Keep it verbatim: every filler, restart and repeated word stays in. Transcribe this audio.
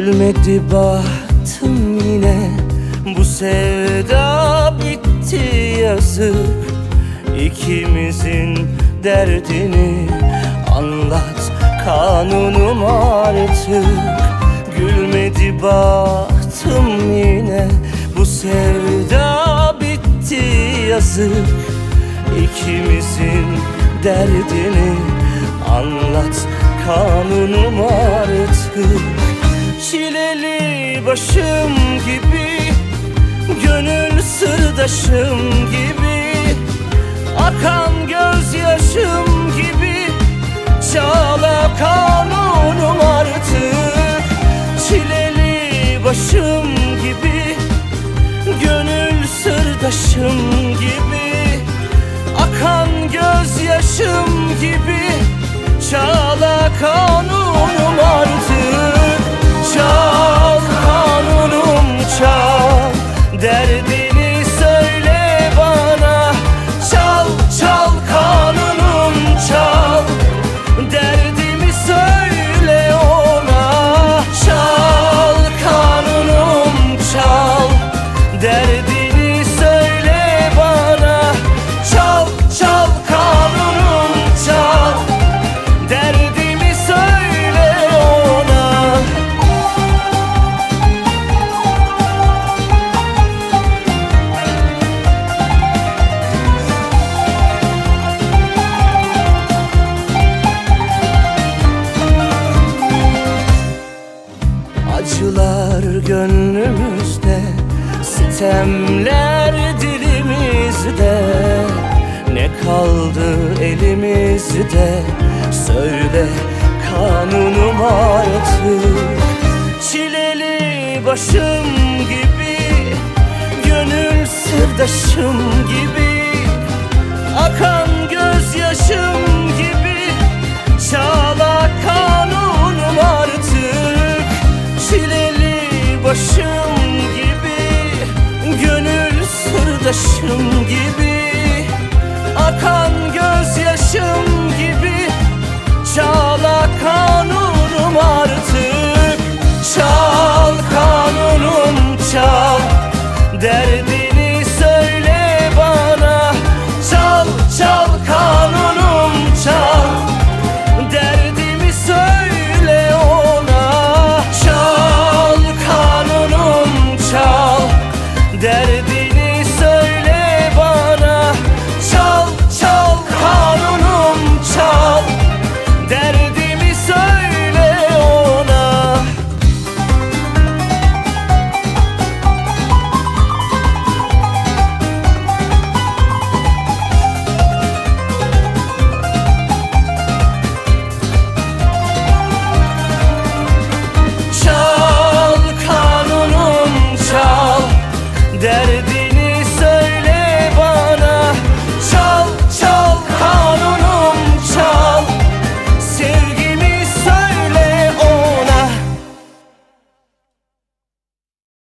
Gülmedi bahtım yine, bu sevda bitti yazık. İkimizin derdini anlat kanunum artık. Gülmedi bahtım yine, bu sevda bitti yazık. İkimizin derdini anlat kanunum artık. Çileli başım gibi, gönül sırdaşım gibi, akan gözyaşım gibi, çağla kanunum artık. Çileli başım gibi, gönül sırdaşım gibi, akan gözyaşım gibi, çağla kanunum artık. Çal kanunum çal, derdini söyle bana. Çal çal kanunum çal, derdimi söyle ona. Çal kanunum çal, derdini söyle bana. Çal çal kanunum çal, derdimi söyle ona. Acılar gönlümüzde, sitemler dilimizde. Ne kaldı elimizde, söyle kanunum artık. Çileli başım gibi, gönül sırdaşım gibi, akan gözyaşım gibi, çağla kan